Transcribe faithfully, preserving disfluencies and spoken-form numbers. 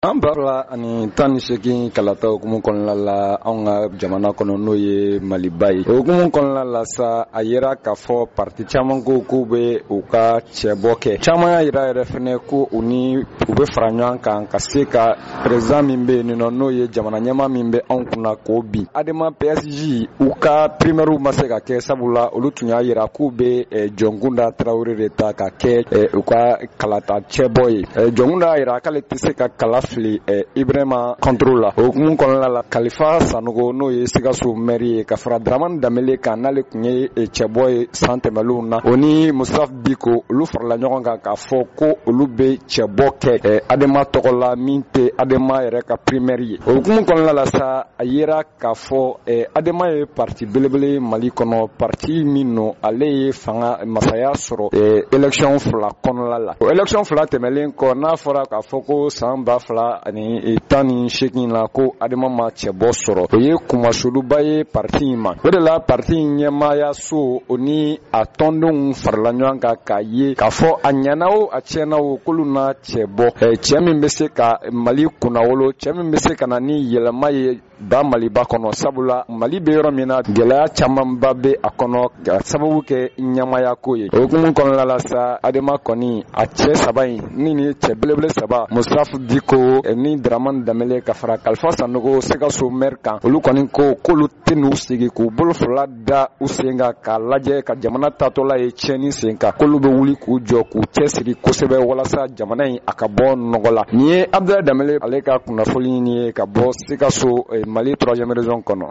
An barla ani tan ni seegin kalata hukumu kɔnɔna la an ka jamana kɔnɔ n'o ye Maliba ye. O hukumu kɔnɔna la sa a yera k'a fɔ parti caman ko k'u bɛ u ka cɛbɔ kɛ. Caman y'a yira yɛrɛ fɛnɛ ko u ni u bɛ fara ɲɔgɔn kan ka se ka président min bɛ yen nɔ n'o ye jamana ɲɛmaa min bɛ anw kunna k'o bin. Adama P S J u ka primaire ma se ka kɛ sabula olu tun y'a yira k'u bɛ Jɔnkunda Tarawele de ta ka kɛ u ka kalata cɛbɔ ye. Jɔnkunda y'a yira k'ale tɛ se ka kala fili Ibrahima contrôle la. O hukumu kɔnɔna la Kalifa Sanogo n'o ye Sikaso maire ye ka fara Dramane Danbele kan n'ale tun ye cɛbɔ ye san tɛmɛnlenw na. O ni Musa Diko olu farala ɲɔgɔn kan k'a fɔ ko olu bɛ cɛbɔ kɛ Adama tɔgɔ la min tɛ Adama yɛrɛ ka primaire ye. O hukumu kɔnɔna la sa a yera k'a fɔ Adama ye parti belebele Mali kɔnɔ, parti min no ale ye fanga masaya sɔrɔ élection fila kɔnɔna la. O élection fila tɛmɛlen kɔ n'a fɔra k'a fɔ ko san ba fila ani tan ni seegin la ko Adama ma cɛbɔ sɔrɔ, o ye kumasuluba ye parti in ma. O de la parti in ɲɛmaaya so o ni a tɔndenw farala ɲɔgɔn kan k'a ye k'a fɔ a ɲɛna o a tiɲɛna o k'olu na cɛbɔ cɛ min bɛ se ka Mali kunnawolo, cɛ min bɛ se ka na ni yɛlɛma ye ba Maliba kɔnɔ. Sabula Mali bɛ yɔrɔ min na gɛlɛya camanba bɛ a kɔnɔ ka sababu kɛ ɲɛmaaya ko ye. O hukumu kɔnɔna la sa Adama kɔni a cɛ saba in ni ni cɛ belebele saba Musa Diko ni Dramane Danbele ka fara Kalifa Sanogo Sikaso maire kan, olu kɔni ko k'olu tɛ n'u sigi k'u bolo fila da u sen kan k'a lajɛ ka jamana taatɔla ye tiɲɛni sen kan, k'olu bɛ wuli k'u jɔ k'u cɛsiri kosɛbɛ walasa jamana in a ka bɔ nɔgɔ la. Nin ye Abdoulaye Danbele ale ka kunnafoni ye ka bɔ Sikaso Mali troisième région kɔnɔ.